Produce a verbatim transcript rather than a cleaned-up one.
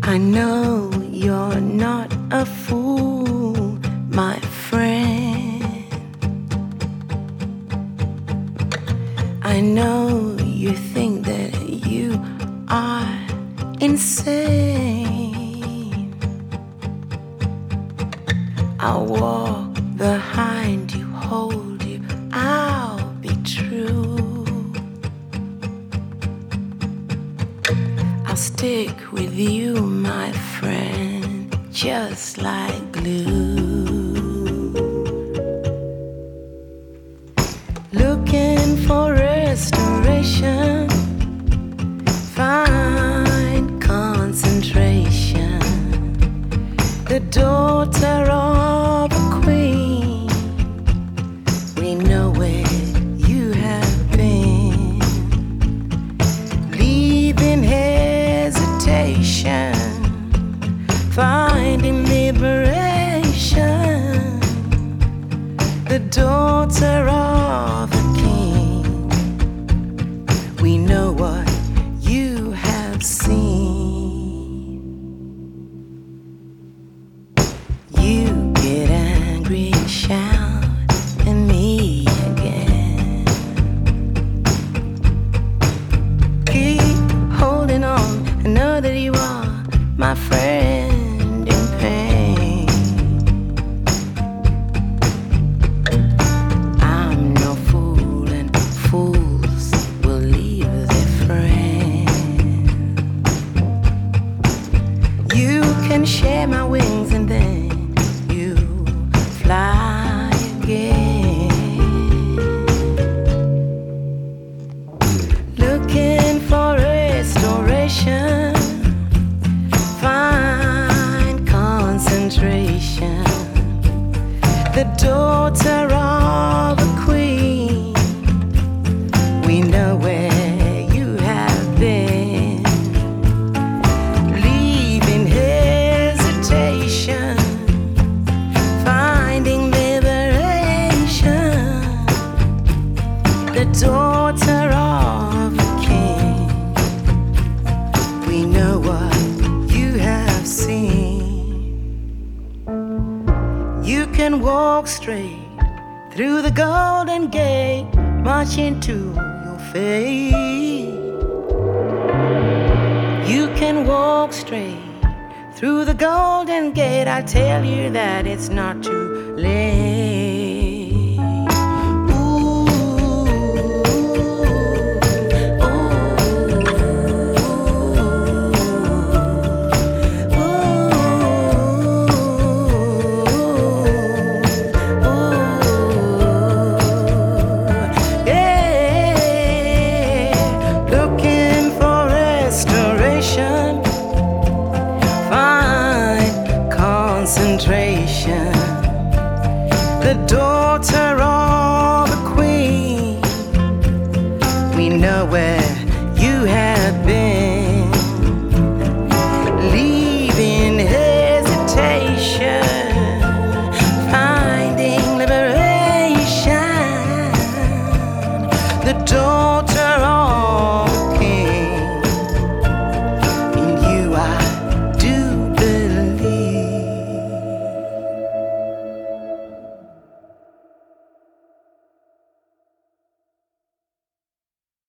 I know you're not a fool, my friend. I know you think that you are insane. I'll walk behind you, hold you, I'll be true. I'll stick with you, my friend, just like glue. Looking for restoration, find concentration. The daughter of a queen, we know where you have been. Leaving hesitation, finding liberation. The daughter of a king, we know what you have seen. You get angry and shout at me again. Keep holding on, I know that you are my friend in pain. I'm no fool, and fools will leave their friends. You can share my wings and then you fly again. Looking for restoration, find concentration. The daughter of a queen, we know where you have been. Leaving hesitation, finding liberation. The daughter of a king, we know what you have seen. You can walk straight through the golden gate, march into your fate. You can walk straight through the golden gate, I tell you that it's not too late. Ooh, concentration. The daughter